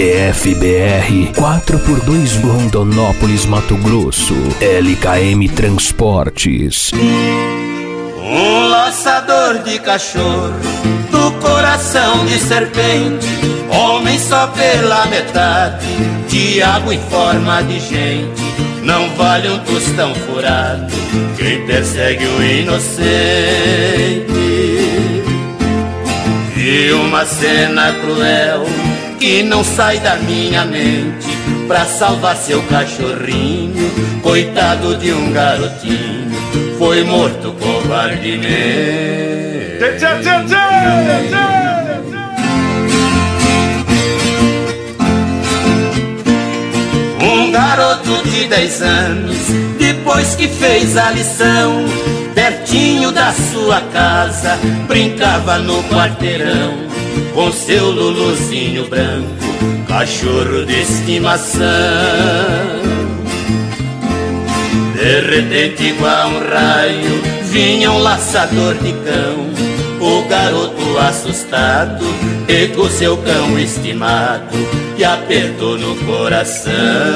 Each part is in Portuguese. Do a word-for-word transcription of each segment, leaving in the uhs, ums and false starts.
T F B R quatro por dois Rondonópolis, Mato Grosso. L K M Transportes. Um laçador de cachorro, do coração de serpente, homem só pela metade, diabo em forma de gente. Não vale um tostão furado quem persegue o inocente. Vi uma cena cruel que não sai da minha mente. Pra salvar seu cachorrinho, coitado de um garotinho, foi morto covardemente. Um garoto de dez anos, depois que fez a lição, pertinho da sua casa, brincava no quarteirão com seu luluzinho branco, cachorro de estimação. De repente, igual um raio, vinha um laçador de cão. O garoto assustado pegou seu cão estimado e apertou no coração.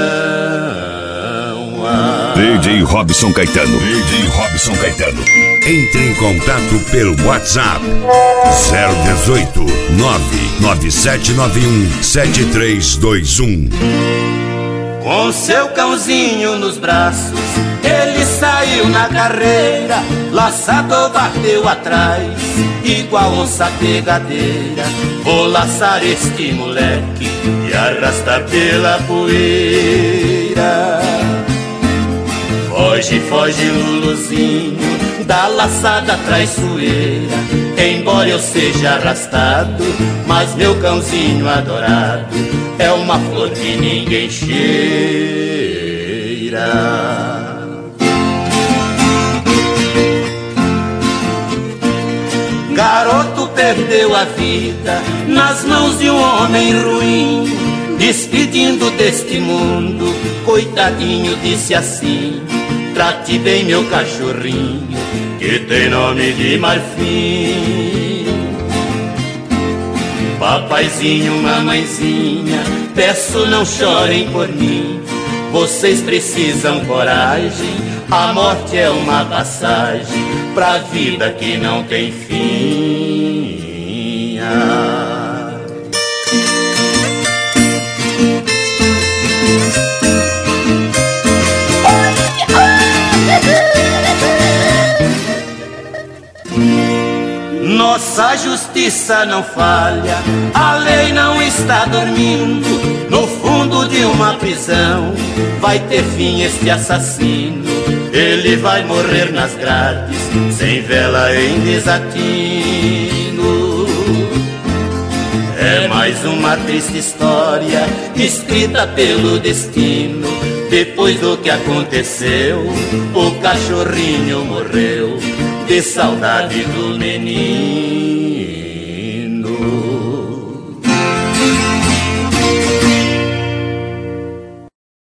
Ah. D J Robson Caetano. D J Robson Caetano. Entre em contato pelo WhatsApp zero dezoito, nove nove sete nove um, sete três dois um. Com seu cãozinho nos braços, ele saiu na carreira. Laçador bateu atrás, igual onça pegadeira. Vou laçar este moleque e arrastar pela poeira. Foge, foge, Luluzinho, da laçada traiçoeira. Embora eu seja arrastado, mas meu cãozinho adorado é uma flor que ninguém cheira. Garoto perdeu a vida nas mãos de um homem ruim, despedindo deste mundo, coitadinho, disse assim: trate bem meu cachorrinho, que tem nome de Marfim. Papaizinho, mamãezinha, peço não chorem por mim. Vocês precisam coragem, a morte é uma passagem pra vida que não tem fim. Ah. Nossa justiça não falha, a lei não está dormindo. No fundo de uma prisão vai ter fim este assassino. Ele vai morrer nas grades, sem vela em desatino. É mais uma triste história, escrita pelo destino. Depois do que aconteceu, o cachorrinho morreu de saudade do menino.